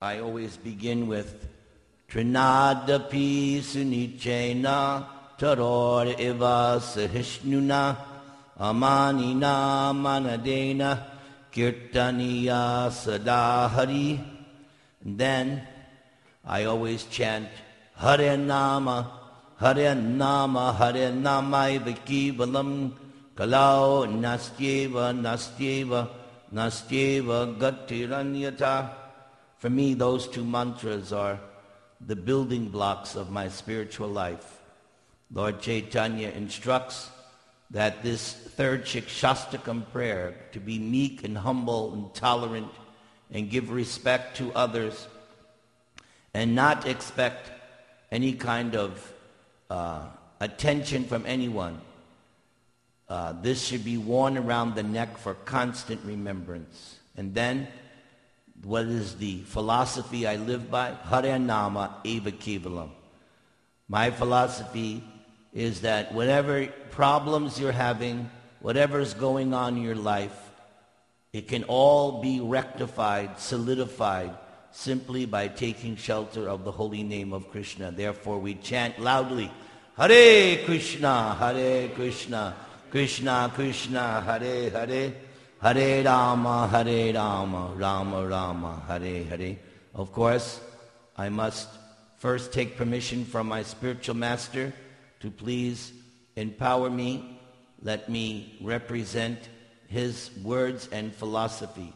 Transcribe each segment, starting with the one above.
I always begin with Trinadapi Sunichena Taror Eva Sahishnuna Amanina Manadena Kirtaniya Sadahari. And then I always chant Hare Nama, Hare Nama, Hare Nama Vikivalam Kalau Nastyeva, Nastyeva, Nastyeva Gatiranyata. For me, those two mantras are the building blocks of my spiritual life. Lord Chaitanya instructs that this third Shikshastakam prayer, to be meek and humble and tolerant and give respect to others and not expect any kind of attention from anyone. This should be worn around the neck for constant remembrance. And then, what is the philosophy I live by? Hare Nama Eva Kevalam. My philosophy is that whatever problems you're having, whatever's going on in your life, it can all be rectified, solidified, simply by taking shelter of the holy name of Krishna. Therefore we chant loudly, Hare Krishna, Krishna Krishna, Hare Hare, Hare Rama, Rama Rama, Hare Hare. Of course, I must first take permission from my spiritual master to please empower me. Let me represent his words and philosophy.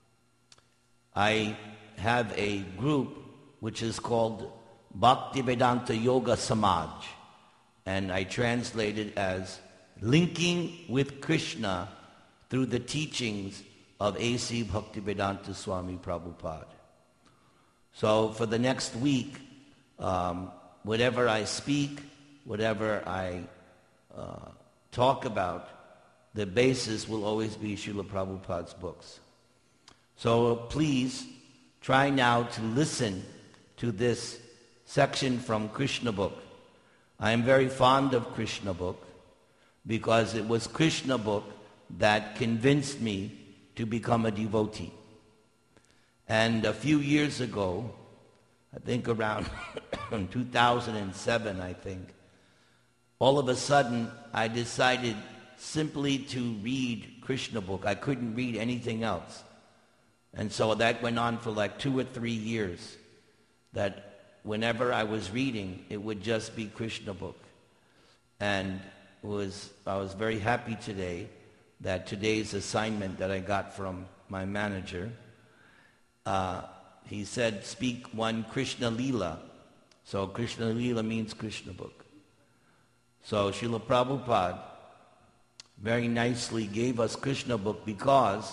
I have a group which is called Bhaktivedanta Yoga Samaj, and I translate it as linking with Krishna through the teachings of A.C. Bhaktivedanta Swami Prabhupada. So for the next week, whatever I speak, whatever I talk about, the basis will always be Srila Prabhupada's books. So please try now to listen to this section from Krishna book. I am very fond of Krishna book because it was Krishna book that convinced me to become a devotee. And a few years ago, I think around 2007, I think, all of a sudden I decided simply to read Krishna book. I couldn't read anything else. And so that went on for like 2 or 3 years, that whenever I was reading, it would just be Krishna book. And I was very happy today that today's assignment that I got from my manager, he said, speak one Krishna Leela. So Krishna Leela means Krishna book. So Srila Prabhupada very nicely gave us Krishna book because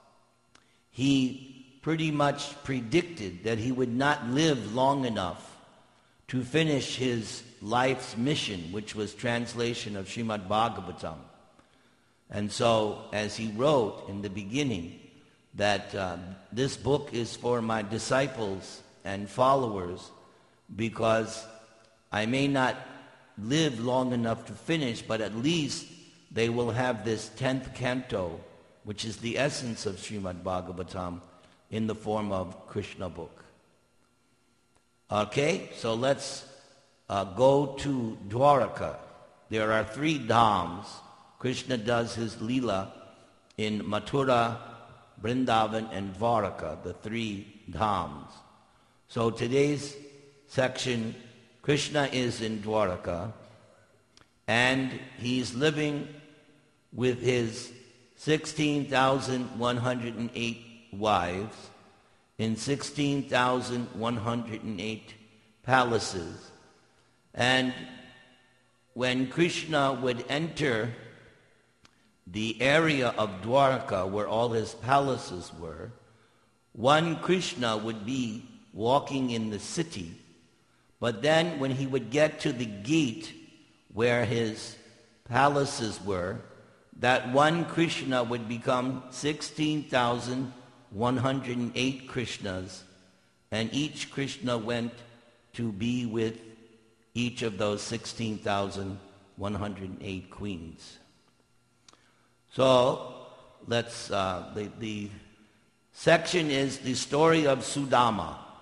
he pretty much predicted that he would not live long enough to finish his life's mission, which was translation of Srimad Bhagavatam. And so, as he wrote in the beginning, that this book is for my disciples and followers because I may not live long enough to finish, but at least they will have this 10th canto, which is the essence of Srimad Bhagavatam, in the form of Krishna book. Okay, so let's go to Dwaraka. There are 3 dhams. Krishna does his Leela in Mathura, Vrindavan, and Dwaraka, the 3 dhams. So today's section, Krishna is in Dwaraka, and he's living with his 16,108 wives in 16,108 palaces. And when Krishna would enter the area of Dwaraka where all his palaces were, one Krishna would be walking in the city, but then when he would get to the gate where his palaces were, that one Krishna would become 16,108 Krishnas, and each Krishna went to be with each of those 16,108 queens. So let's, the section is the story of Sudama.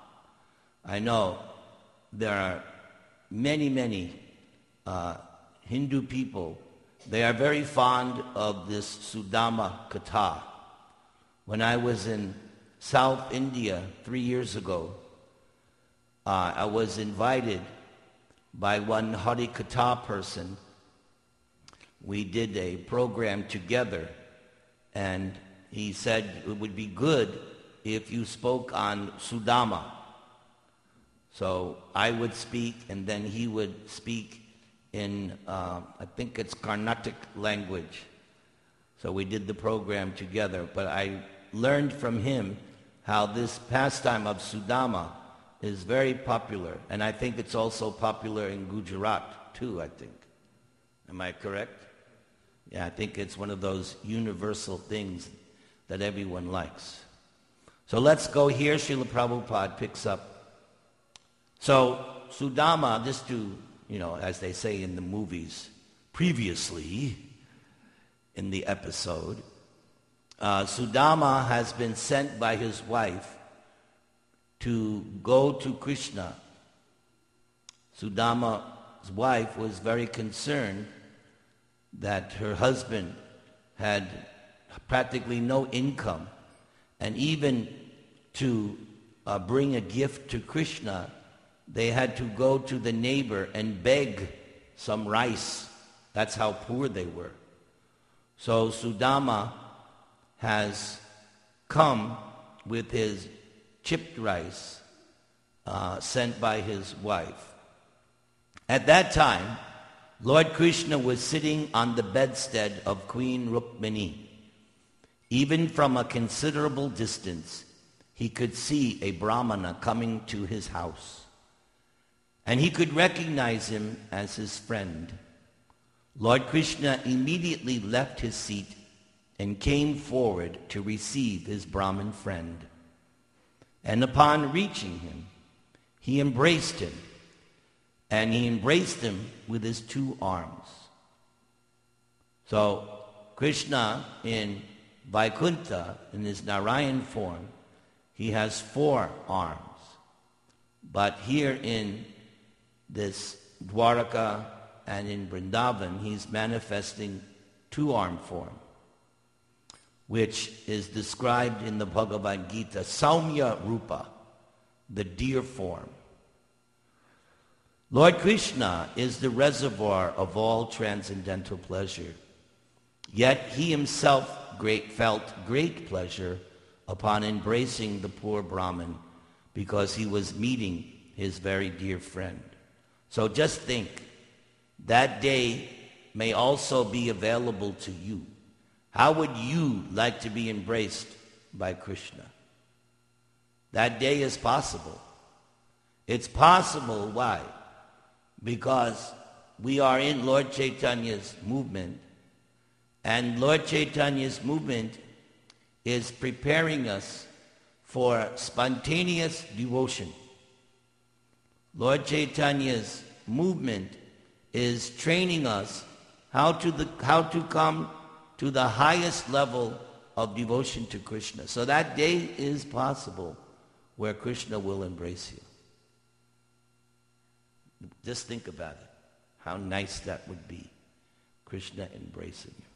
I know there are many Hindu people. They are very fond of this Sudama Katha. When I was in South India 3 years ago, I was invited by one Hari Katha person. We did a program together, and he said it would be good if you spoke on Sudama. So I would speak, and then he would speak in, I think it's Carnatic language. So we did the program together. But I learned from him how this pastime of Sudama is very popular. And I think it's also popular in Gujarat too, I think. Am I correct? Yeah, I think it's one of those universal things that everyone likes. So let's go here. Srila Prabhupada picks up. So Sudama, just to, as they say in the movies, previously in the episode, Sudama has been sent by his wife to go to Krishna. Sudama's wife was very concerned that her husband had practically no income, and even to bring a gift to Krishna, they had to go to the neighbor and beg some rice. That's how poor they were. So Sudama has come with his chipped rice sent by his wife. At that time, Lord Krishna was sitting on the bedstead of Queen Rukmini. Even from a considerable distance, he could see a Brahmana coming to his house, and he could recognize him as his friend. Lord Krishna immediately left his seat and came forward to receive his Brahmin friend. And upon reaching him, he embraced him, and he embraced him with his 2 arms. So Krishna in Vaikuntha, in his Narayan form, he has 4 arms. But here in this Dwaraka and in Vrindavan, he's manifesting 2-arm form, which is described in the Bhagavad Gita, Saumya Rupa, the deer form. Lord Krishna is the reservoir of all transcendental pleasure, yet he himself felt great pleasure upon embracing the poor Brahmin because he was meeting his very dear friend. So just think, that day may also be available to you. How would you like to be embraced by Krishna? That day is possible. It's possible, why? Because we are in Lord Chaitanya's movement, and Lord Chaitanya's movement is preparing us for spontaneous devotion. Lord Chaitanya's movement is training us how to come to the highest level of devotion to Krishna. So that day is possible where Krishna will embrace you. Just think about it. How nice that would be, Krishna embracing you.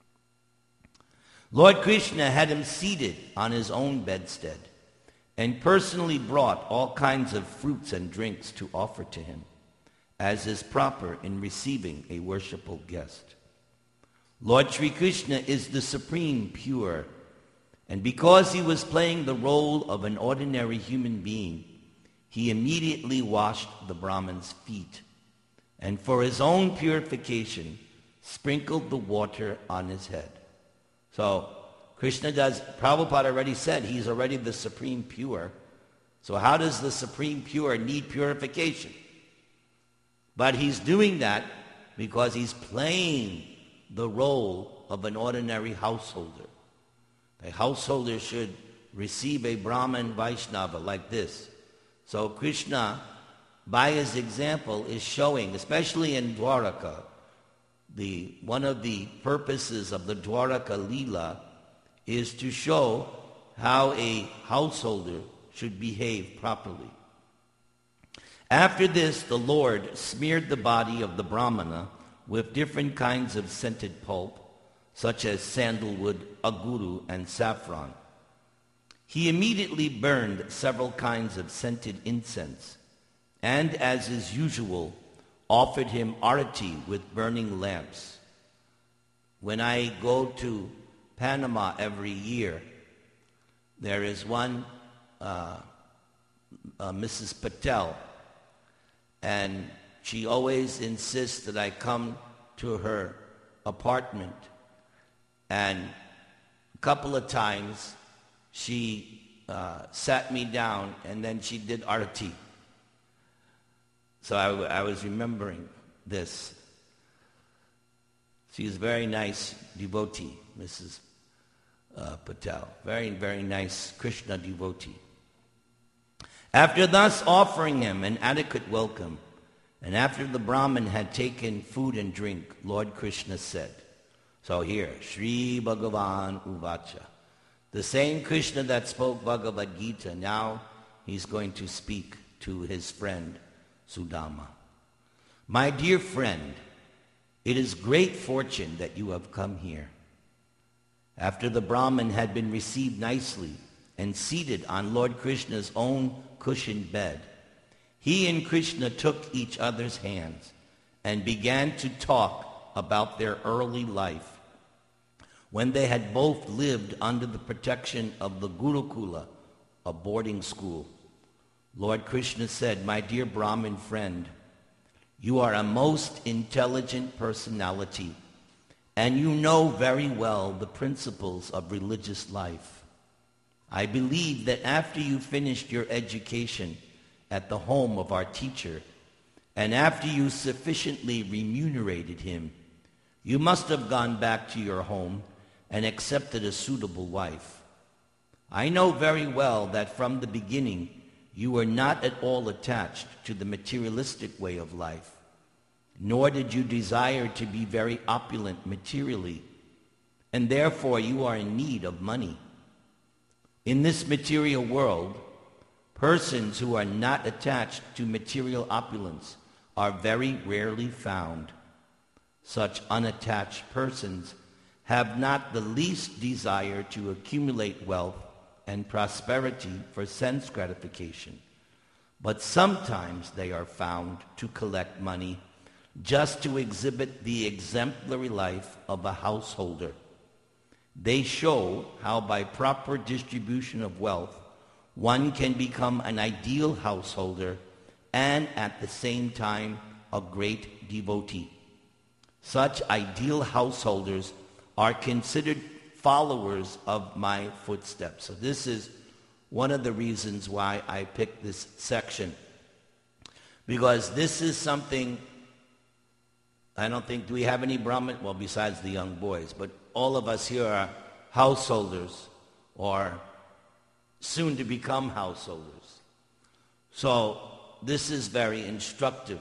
Lord Krishna had him seated on his own bedstead and personally brought all kinds of fruits and drinks to offer to him, as is proper in receiving a worshipful guest. Lord Sri Krishna is the supreme pure, and because he was playing the role of an ordinary human being, he immediately washed the Brahman's feet, and for his own purification, sprinkled the water on his head. So Prabhupada already said he's already the supreme pure. So how does the supreme pure need purification? But he's doing that because he's playing the role of an ordinary householder. A householder should receive a Brahman Vaishnava like this. So Krishna, by his example, is showing, especially in Dwaraka, one of the purposes of the Dwaraka Leela is to show how a householder should behave properly. After this, the Lord smeared the body of the Brahmana with different kinds of scented pulp, such as sandalwood, aguru, and saffron. He immediately burned several kinds of scented incense, and, as is usual, offered him arati with burning lamps. When I go to Panama every year, there is one, Mrs. Patel, and she always insists that I come to her apartment. And a couple of times she sat me down and then she did arati. So I was remembering this. She is a very nice devotee, Mrs. Patel. Very, very nice Krishna devotee. After thus offering him an adequate welcome, and after the Brahmin had taken food and drink, Lord Krishna said, so here, Sri Bhagavan Uvacha, the same Krishna that spoke Bhagavad Gita, now he's going to speak to his friend Sudama. My dear friend, it is great fortune that you have come here. After the Brahmin had been received nicely and seated on Lord Krishna's own cushioned bed, he and Krishna took each other's hands and began to talk about their early life, when they had both lived under the protection of the Gurukula, a boarding school. Lord Krishna said, my dear Brahmin friend, you are a most intelligent personality, and you know very well the principles of religious life. I believe that after you finished your education at the home of our teacher, and after you sufficiently remunerated him, you must have gone back to your home and accepted a suitable wife. I know very well that from the beginning you were not at all attached to the materialistic way of life, nor did you desire to be very opulent materially, and therefore you are in need of money. In this material world, persons who are not attached to material opulence are very rarely found. Such unattached persons have not the least desire to accumulate wealth and prosperity for sense gratification, but sometimes they are found to collect money just to exhibit the exemplary life of a householder. They show how by proper distribution of wealth one can become an ideal householder and at the same time a great devotee. Such ideal householders are considered followers of my footsteps. So this is one of the reasons why I picked this section, because this is something, I don't think, do we have any Brahmin? Well, besides the young boys, but all of us here are householders or soon to become householders. So this is very instructive,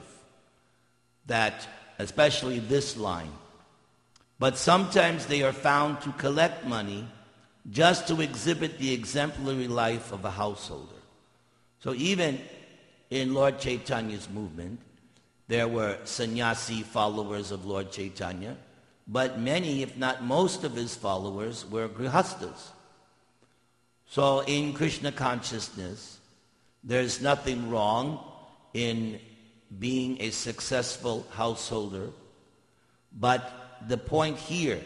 that especially this line. But sometimes they are found to collect money just to exhibit the exemplary life of a householder. So even in Lord Chaitanya's movement, there were sannyasi followers of Lord Chaitanya, but many, if not most of his followers, were grihastas. So in Krishna consciousness, there's nothing wrong in being a successful householder, but the point here,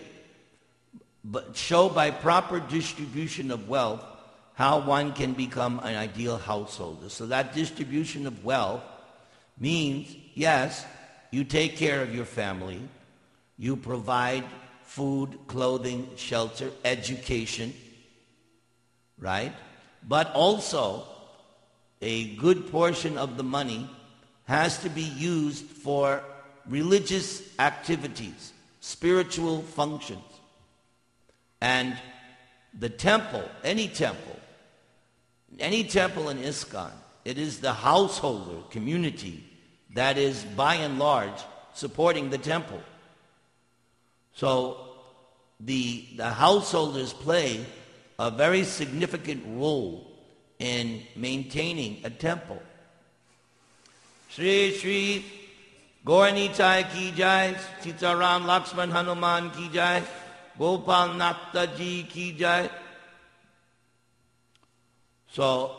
but show by proper distribution of wealth how one can become an ideal householder. So that distribution of wealth means, yes, you take care of your family, you provide food, clothing, shelter, education, right? But also, a good portion of the money has to be used for religious activities, spiritual functions. And the temple, any temple in ISKCON, it is the householder community that is by and large supporting the temple. So the householders play a very significant role in maintaining a temple. Shri Shri Gauranitai ki jai, Sitaram Lakshman Hanuman ki jai, Gopal Natha ji ki jai. So,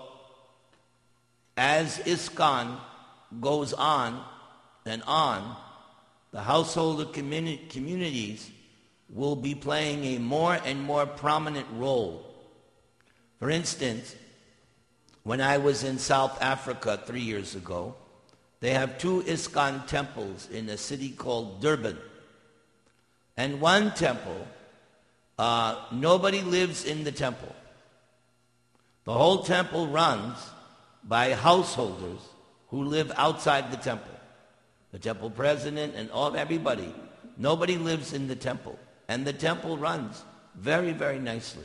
as ISKCON goes on and on, the householder communities will be playing a more and more prominent role. For instance, when I was in South Africa 3 years ago, they have 2 ISKCON temples in a city called Durban. And one temple, nobody lives in the temple. The whole temple runs by householders who live outside the temple. The temple president and everybody. Nobody lives in the temple. And the temple runs very, very nicely.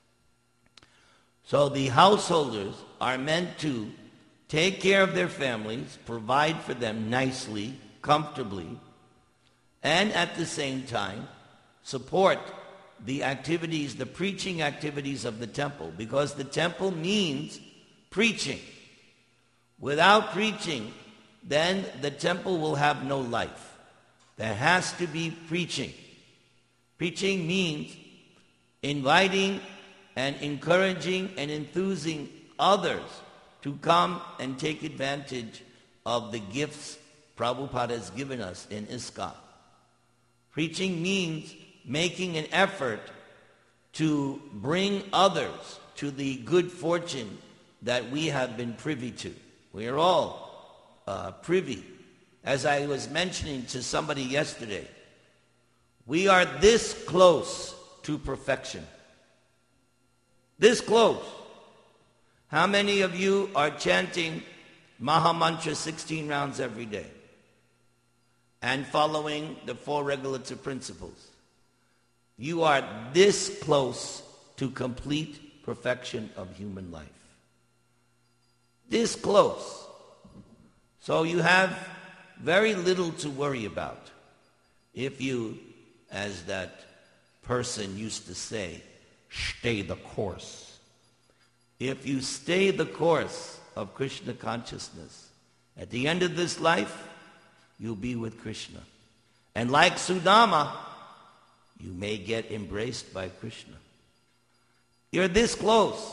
So the householders are meant to take care of their families, provide for them nicely, comfortably, and at the same time support the activities, the preaching activities of the temple, because the temple means preaching. Without preaching, then the temple will have no life. There has to be preaching. Preaching means inviting and encouraging and enthusing others to come and take advantage of the gifts Prabhupada has given us in ISKCON. Preaching means making an effort to bring others to the good fortune that we have been privy to. We are all privy. As I was mentioning to somebody yesterday, we are this close to perfection. This close. How many of you are chanting Maha Mantra 16 rounds every day and following the 4 regulative principles? You are this close to complete perfection of human life. This close. So you have very little to worry about if you, as that person used to say, stay the course. If you stay the course of Krishna consciousness, at the end of this life, you'll be with Krishna. And like Sudama, you may get embraced by Krishna. You're this close.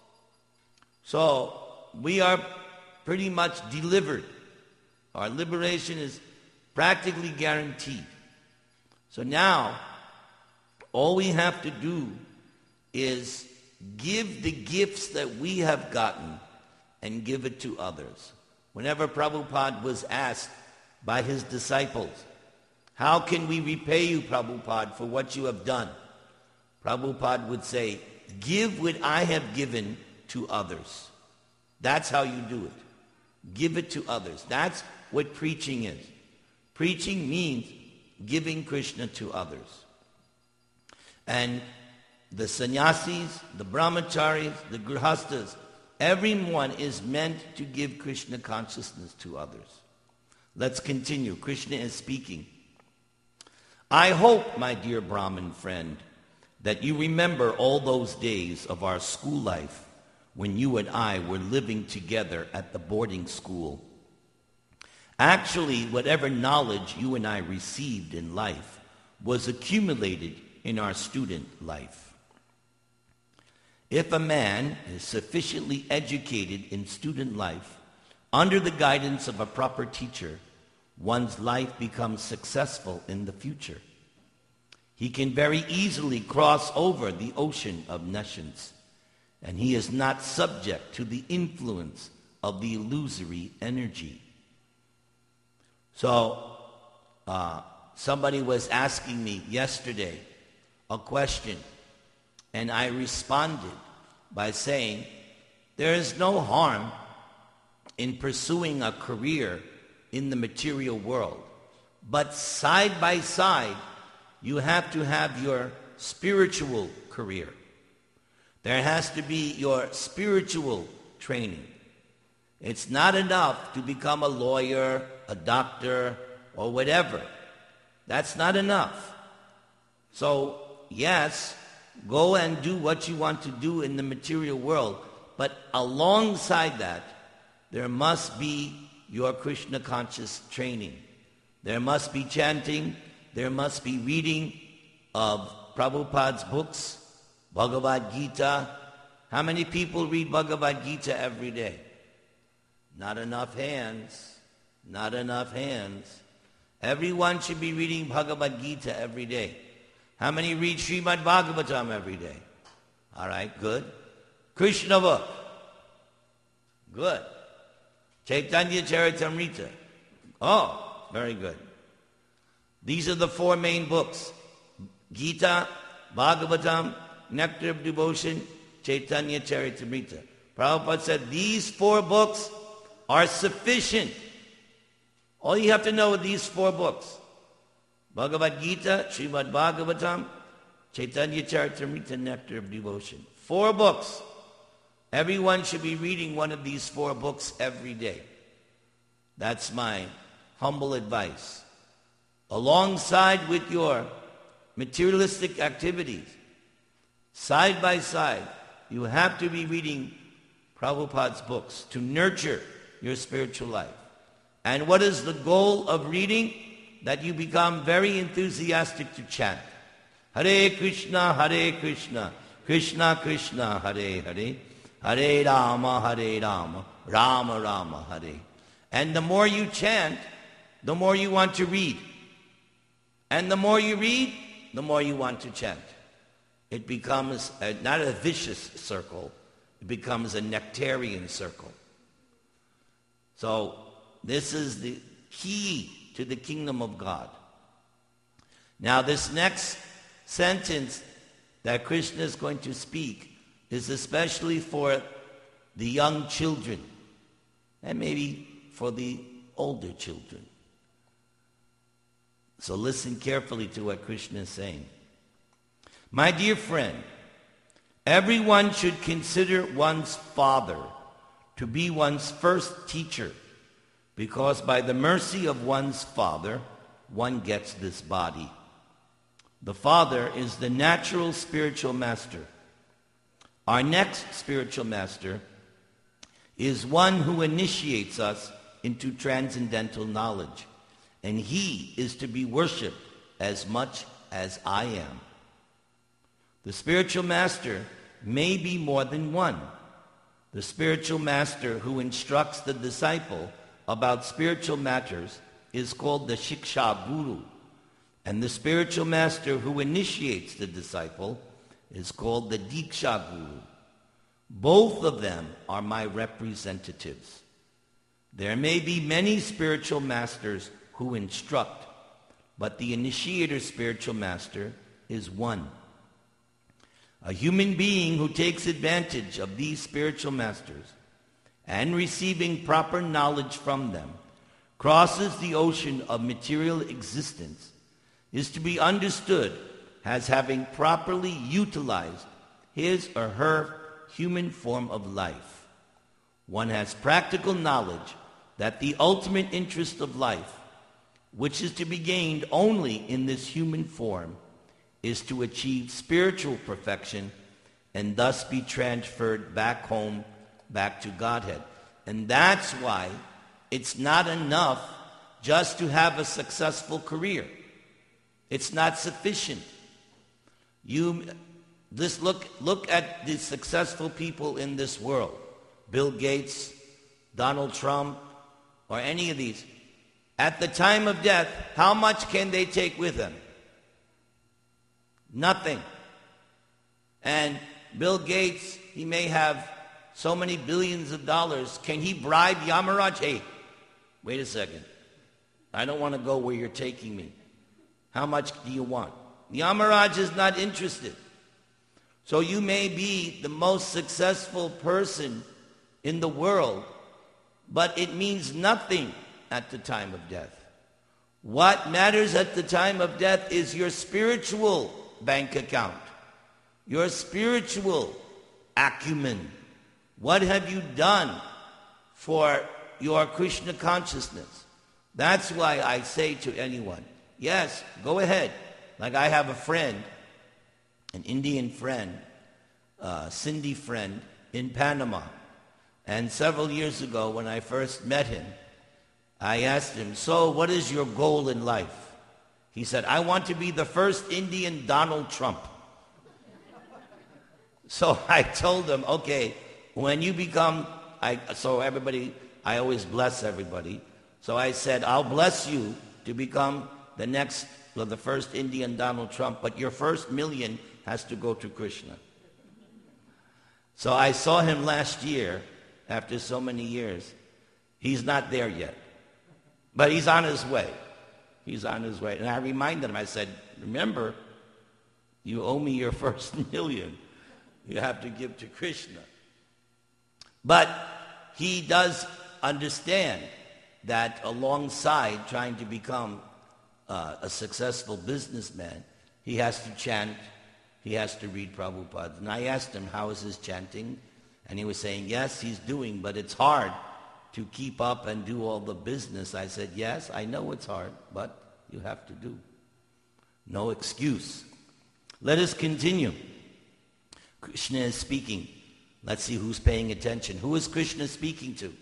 So we are pretty much delivered. Our liberation is practically guaranteed. So now, all we have to do is give the gifts that we have gotten and give it to others. Whenever Prabhupada was asked by his disciples, how can we repay you, Prabhupada, for what you have done? Prabhupada would say, give what I have given to others. That's how you do it. Give it to others. That's what preaching is. Preaching means giving Krishna to others. And the sannyasis, the brahmacharis, the grihastas, everyone is meant to give Krishna consciousness to others. Let's continue. Krishna is speaking. I hope, my dear Brahmin friend, that you remember all those days of our school life when you and I were living together at the boarding school. Actually, whatever knowledge you and I received in life was accumulated in our student life. If a man is sufficiently educated in student life, under the guidance of a proper teacher, one's life becomes successful in the future. He can very easily cross over the ocean of nescience, and he is not subject to the influence of the illusory energy. So, somebody was asking me yesterday a question, and I responded by saying, there is no harm in pursuing a career in the material world, but side by side, you have to have your spiritual career. There has to be your spiritual training. It's not enough to become a lawyer, a doctor, or whatever. That's not enough. So, yes, go and do what you want to do in the material world, but alongside that, there must be your Krishna conscious training. There must be chanting, there must be reading of Prabhupada's books, Bhagavad Gita. How many people read Bhagavad Gita every day? Not enough hands. Not enough hands. Everyone should be reading Bhagavad Gita every day. How many read Srimad Bhagavatam every day? All right, good. Krishna book. Good. Chaitanya Charitamrita. Oh, very good. These are the four main books. Gita, Bhagavatam, Nectar of Devotion, Chaitanya Charitamrita. Prabhupada said these four books are sufficient. All you have to know are these four books. Bhagavad Gita, Srimad Bhagavatam, Chaitanya Charitamrita, Nectar of Devotion. 4 books. Everyone should be reading one of these 4 books every day. That's my humble advice. Alongside with your materialistic activities, side by side, you have to be reading Prabhupada's books to nurture your spiritual life. And what is the goal of reading? That you become very enthusiastic to chant. Hare Krishna, Krishna Krishna, Hare Hare, Hare Rama, Rama Rama, Hare. And the more you chant, the more you want to read. And the more you read, the more you want to chant. It becomes not a vicious circle, it becomes a nectarian circle. So this is the key to the kingdom of God. Now this next sentence that Krishna is going to speak is especially for the young children and maybe for the older children. So listen carefully to what Krishna is saying. My dear friend, everyone should consider one's father to be one's first teacher, because by the mercy of one's father, one gets this body. The father is the natural spiritual master. Our next spiritual master is one who initiates us into transcendental knowledge, and he is to be worshipped as much as I am. The spiritual master may be more than one. The spiritual master who instructs the disciple about spiritual matters is called the Shiksha Guru, and the spiritual master who initiates the disciple is called the Diksha Guru. Both of them are my representatives. There may be many spiritual masters who instruct, but the initiator spiritual master is one. A human being who takes advantage of these spiritual masters and receiving proper knowledge from them crosses the ocean of material existence is to be understood as having properly utilized his or her human form of life. One has practical knowledge that the ultimate interest of life, which is to be gained only in this human form, is to achieve spiritual perfection and thus be transferred back home, back to Godhead. And that's why it's not enough just to have a successful career. It's not sufficient. Just look at the successful people in this world. Bill Gates, Donald Trump, or any of these. At the time of death, how much can they take with them? Nothing. And Bill Gates, he may have so many billions of dollars. Can he bribe Yamaraj? Hey, wait a second. I don't want to go where you're taking me. How much do you want? Yamaraj is not interested. So you may be the most successful person in the world, but it means nothing at the time of death. What matters at the time of death is your spiritual bank account, your spiritual acumen. What have you done for your Krishna consciousness? That's why I say to anyone, yes, go ahead. Like I have a friend, an Indian friend, Sindhi friend in Panama. And several years ago when I first met him, I asked him, so what is your goal in life? He said, I want to be the first Indian Donald Trump. So I told him, okay, when you become, I always bless everybody. So I said, I'll bless you to become the first Indian Donald Trump, but your first million has to go to Krishna. So I saw him last year, after so many years. He's not there yet, but he's on his way. He's on his way. And I reminded him, I said, remember, you owe me your first million. You have to give to Krishna. But he does understand that alongside trying to become a successful businessman, he has to chant, he has to read Prabhupada. And I asked him, how is his chanting? And he was saying, yes, he's doing, but it's hard to keep up and do all the business. I said, yes, I know it's hard, but you have to do. No excuse. Let us continue. Krishna is speaking. Let's see who's paying attention. Who is Krishna speaking to?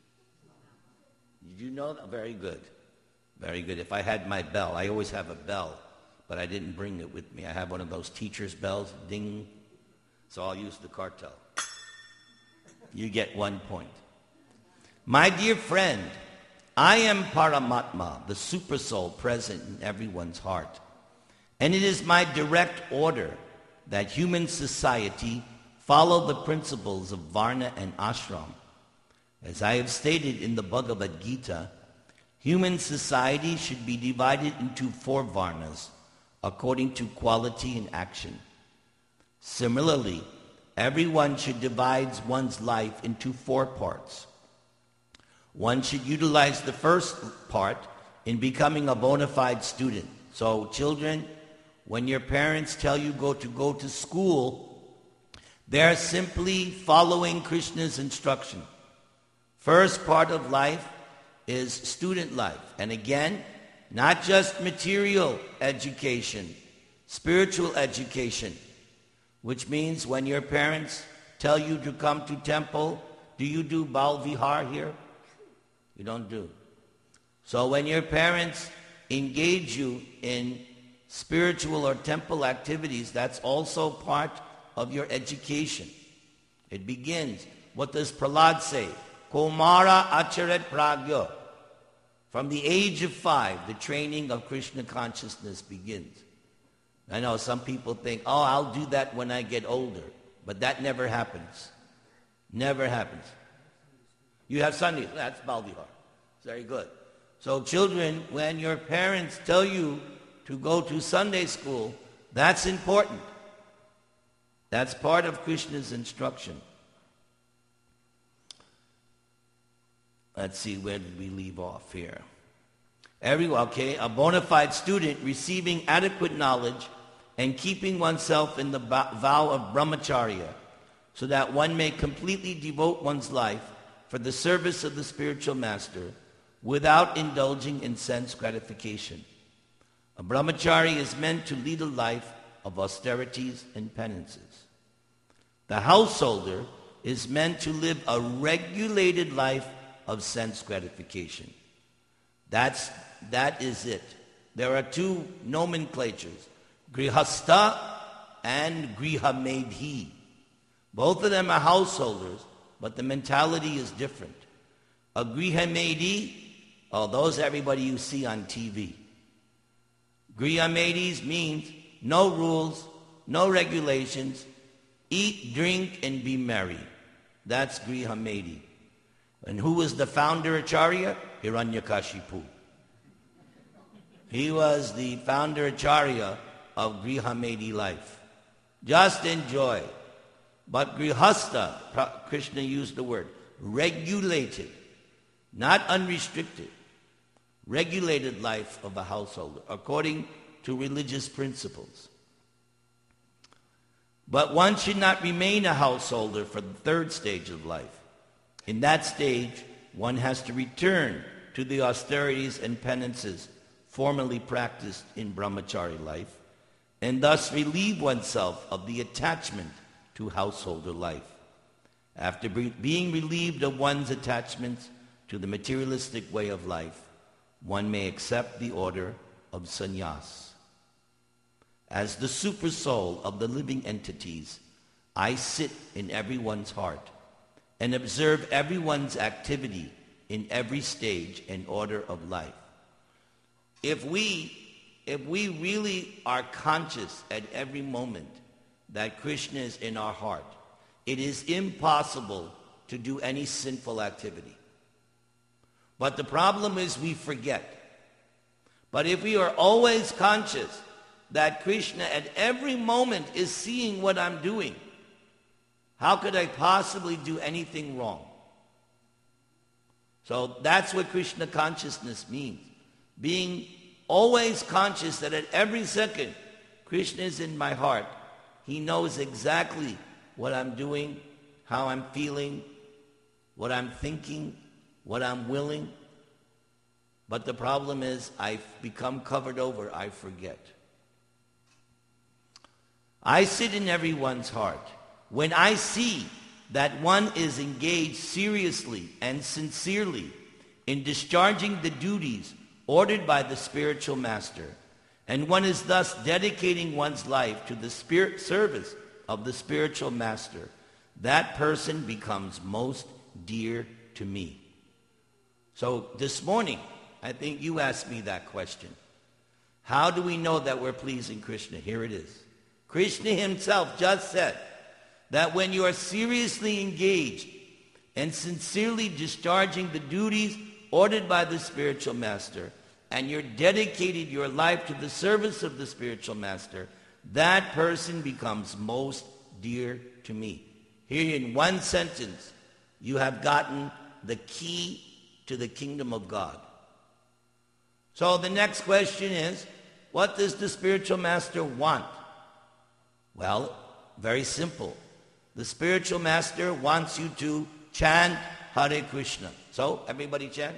Did you know that? Very good. Very good. If I had my bell, I always have a bell, but I didn't bring it with me. I have one of those teacher's bells, ding. So I'll use the cartel. You get 1 point. My dear friend, I am Paramatma, the super soul present in everyone's heart. And it is my direct order that human society follow the principles of Varna and Ashram. As I have stated in the Bhagavad Gita, human society should be divided into 4 Varnas, according to quality and action. Similarly, everyone should divide one's life into 4 parts. One should utilize the first part in becoming a bona fide student. So children, when your parents tell you go to school, they're simply following Krishna's instruction. First part of life is student life. And again, not just material education, spiritual education, which means when your parents tell you to come to temple, do you do Bal Vihar here? You don't do. So when your parents engage you in spiritual or temple activities, that's also part of your education. It begins. What does Prahlad say? Komara acharet pragya. From the age of 5, the training of Krishna consciousness begins. I know some people think, oh, I'll do that when I get older. But that never happens. Never happens. You have Sundays. That's Bal Vihar. Very good. So children, when your parents tell you to go to Sunday school, that's important. That's part of Krishna's instruction. Let's see, where did we leave off here? A bona fide student receiving adequate knowledge and keeping oneself in the vow of brahmacharya so that one may completely devote one's life for the service of the spiritual master without indulging in sense gratification. A brahmachari is meant to lead a life of austerities and penances. The householder is meant to live a regulated life of sense gratification. That is it. There are 2 nomenclatures, grihastha and grihamedhi. Both of them are householders, but the mentality is different. A grihamedhi, those everybody you see on TV. Grihamedis means no rules, no regulations, eat, drink, and be merry. That's Grihamedi. And who was the founder Acharya? Hiranyakashipu. He was the founder Acharya of Grihamedi life. Just enjoy. But Grihastha, Krishna used the word, regulated, not unrestricted. Regulated life of a householder according to religious principles. But one should not remain a householder for the 3rd stage of life. In that stage, one has to return to the austerities and penances formerly practiced in brahmachari life, and thus relieve oneself of the attachment to householder life. After being relieved of one's attachments, to the materialistic way of life, one may accept the order of sannyas. As the super soul of the living entities, I sit in everyone's heart and observe everyone's activity in every stage and order of life. If we really are conscious at every moment that Krishna is in our heart, it is impossible to do any sinful activity. But the problem is we forget. But if we are always conscious that Krishna at every moment is seeing what I'm doing, how could I possibly do anything wrong? So that's what Krishna consciousness means. Being always conscious that at every second Krishna is in my heart. He knows exactly what I'm doing, how I'm feeling, what I'm thinking, what I'm willing. But the problem is I've become covered over. I forget. I sit in everyone's heart. When I see that one is engaged seriously and sincerely in discharging the duties ordered by the spiritual master, and one is thus dedicating one's life to the spirit service of the spiritual master, that person becomes most dear to me. So this morning, I think you asked me that question. How do we know that we're pleasing Krishna? Here it is. Krishna himself just said that when you are seriously engaged and sincerely discharging the duties ordered by the spiritual master, and you're dedicated your life to the service of the spiritual master, that person becomes most dear to me. Here in one sentence, you have gotten the key to the kingdom of God. So the next question is, what does the spiritual master want? Well, very simple. The spiritual master wants you to chant Hare Krishna. So, everybody chant.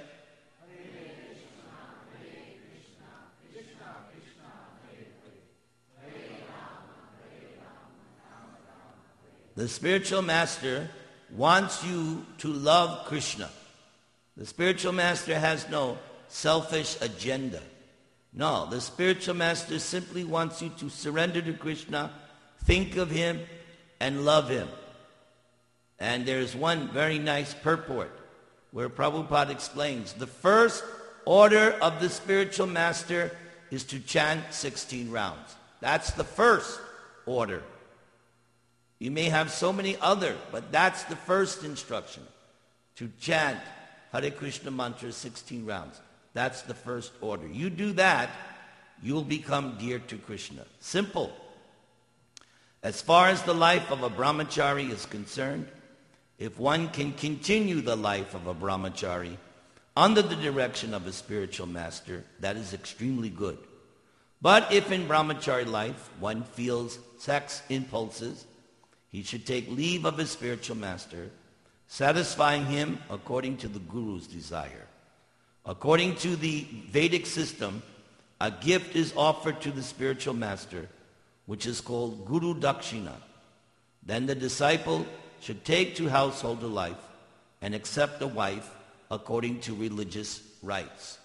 The spiritual master wants you to love Krishna. The spiritual master has no selfish agenda. No, the spiritual master simply wants you to surrender to Krishna, think of him, and love him. And there's one very nice purport where Prabhupada explains the first order of the spiritual master is to chant 16 rounds. That's the first order. You may have so many other, but that's the first instruction, to chant Hare Krishna mantra 16 rounds. That's the first order. You do that, you'll become dear to Krishna. Simple. As far as the life of a brahmachari is concerned, if one can continue the life of a brahmachari under the direction of a spiritual master, that is extremely good. But if in brahmachari life one feels sex impulses, he should take leave of his spiritual master, satisfying him according to the Guru's desire. According to the Vedic system, a gift is offered to the spiritual master, which is called Guru Dakshina. Then the disciple should take to householder life and accept a wife according to religious rites.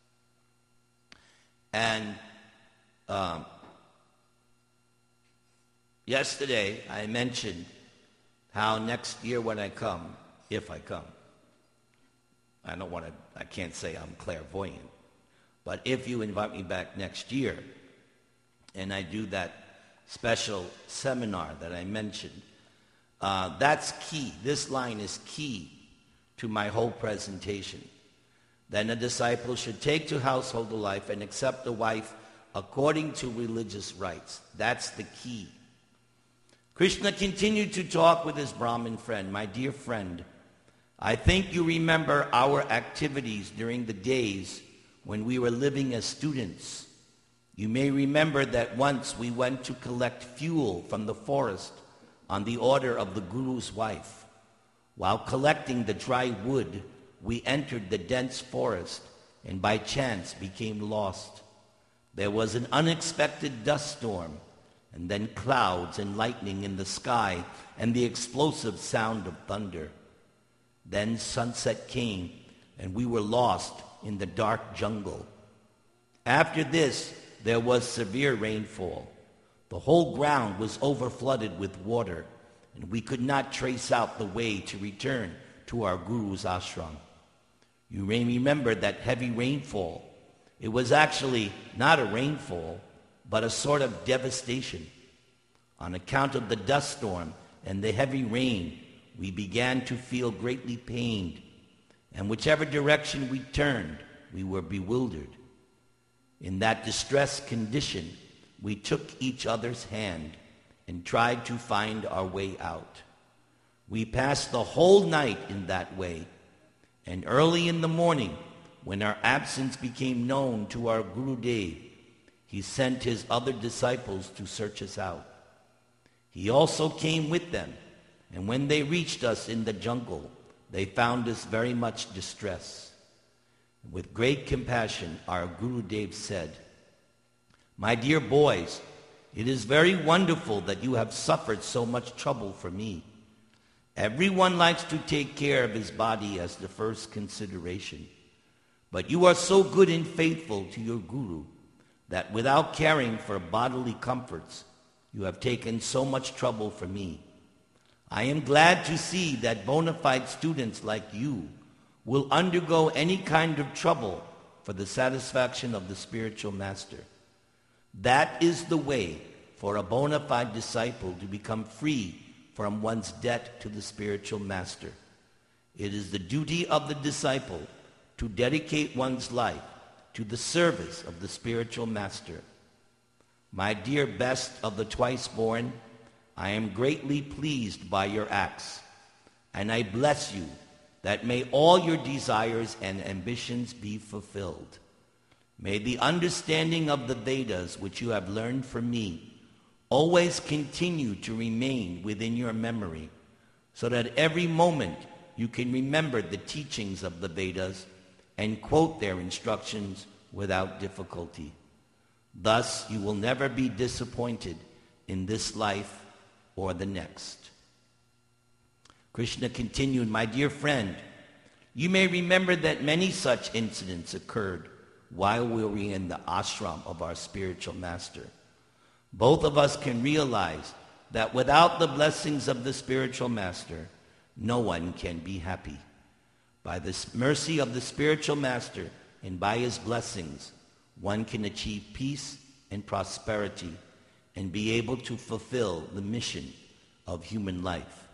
And yesterday I mentioned how next year when I come, if I come, I can't say I'm clairvoyant, but if you invite me back next year and I do that special seminar that I mentioned, that's key. This line is key to my whole presentation. Then a disciple should take to householder life and accept a wife according to religious rites. That's the key. Krishna continued to talk with his Brahmin friend. My dear friend, I think you remember our activities during the days when we were living as students. You may remember that once we went to collect fuel from the forest on the order of the Guru's wife. While collecting the dry wood, we entered the dense forest and by chance became lost. There was an unexpected dust storm, and then clouds and lightning in the sky and the explosive sound of thunder. Then sunset came, and we were lost in the dark jungle. After this, there was severe rainfall. The whole ground was overflooded with water, and we could not trace out the way to return to our Guru's ashram. You may remember that heavy rainfall. It was actually not a rainfall, but a sort of devastation. On account of the dust storm and the heavy rain, we began to feel greatly pained, and whichever direction we turned, we were bewildered. In that distressed condition, we took each other's hand and tried to find our way out. We passed the whole night in that way, and early in the morning, when our absence became known to our Gurudev, he sent his other disciples to search us out. He also came with them, and when they reached us in the jungle, they found us very much distressed. With great compassion, our Gurudev said, "My dear boys, it is very wonderful that you have suffered so much trouble for me. Everyone likes to take care of his body as the first consideration. But you are so good and faithful to your Guru that without caring for bodily comforts, you have taken so much trouble for me. I am glad to see that bona fide students like you will undergo any kind of trouble for the satisfaction of the spiritual master. That is the way for a bona fide disciple to become free from one's debt to the spiritual master. It is the duty of the disciple to dedicate one's life to the service of the spiritual master. My dear best of the twice-born, I am greatly pleased by your acts, and I bless you that may all your desires and ambitions be fulfilled. May the understanding of the Vedas which you have learned from me always continue to remain within your memory, so that every moment you can remember the teachings of the Vedas and quote their instructions without difficulty. Thus you will never be disappointed in this life or the next." Krishna continued, "My dear friend, you may remember that many such incidents occurred while we were in the ashram of our spiritual master. Both of us can realize that without the blessings of the spiritual master, no one can be happy. By the mercy of the spiritual master and by his blessings, one can achieve peace and prosperity and be able to fulfill the mission of human life."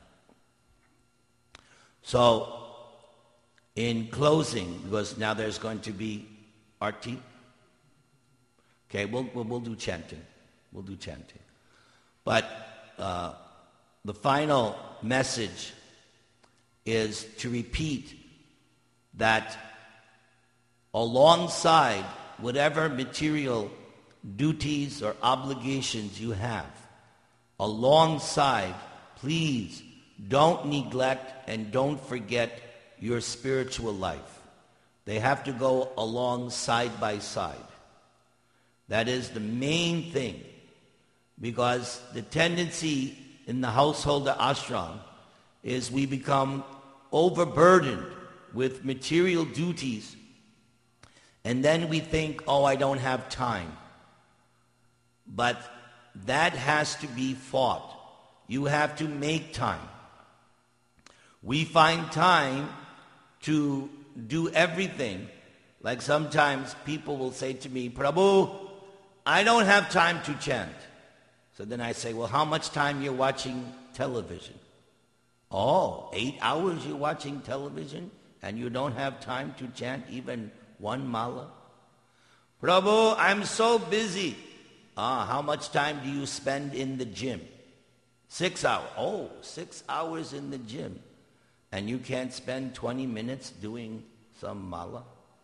So, in closing, because now there's going to be Arti. Okay, we'll do chanting. We'll do chanting. But the final message is to repeat that alongside whatever material duties or obligations you have, alongside, please don't neglect and don't forget your spiritual life. They have to go along side by side. That is the main thing, because the tendency in the householder ashram is we become overburdened with material duties, and then we think, oh, I don't have time. But that has to be fought. You have to make time. We find time to do everything. Like sometimes people will say to me, "Prabhu, I don't have time to chant." So then I say, "Well, how much time you're watching television?" "Oh, 8 hours you're watching television and you don't have time to chant even one mala?" "Prabhu, I'm so busy." How much time do you spend in the gym?" 6 hours. "Oh, 6 hours in the gym. And you can't spend 20 minutes doing some mala?"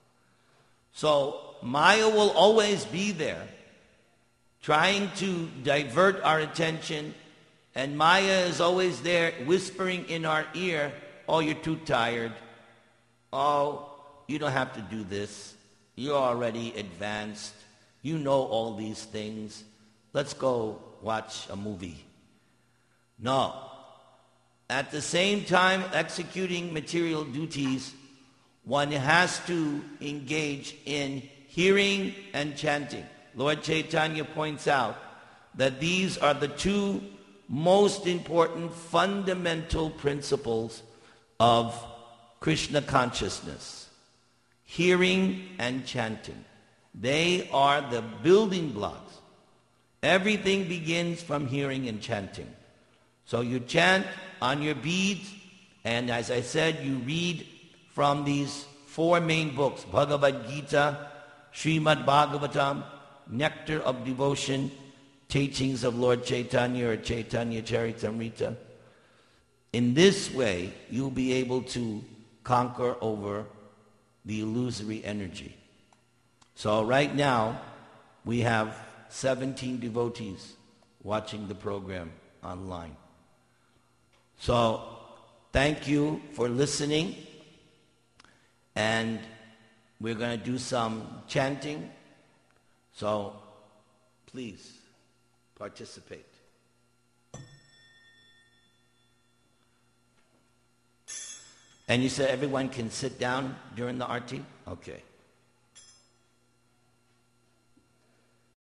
So Maya will always be there, trying to divert our attention, and Maya is always there whispering in our ear, "Oh, you're too tired. Oh, you don't have to do this. You're already advanced. You know all these things. Let's go watch a movie." No. At the same time executing material duties, one has to engage in hearing and chanting. Lord Chaitanya points out that these are the two most important fundamental principles of Krishna consciousness. Hearing and chanting. They are the building blocks. Everything begins from hearing and chanting. So you chant on your beads, and as I said, you read from these four main books, Bhagavad Gita, Srimad Bhagavatam, Nectar of Devotion, Teachings of Lord Chaitanya or Chaitanya Charitamrita. In this way, you'll be able to conquer over the illusory energy. So right now, we have 17 devotees watching the program online. So thank you for listening, and we're going to do some chanting. So please participate. And you said everyone can sit down during the arti? Okay.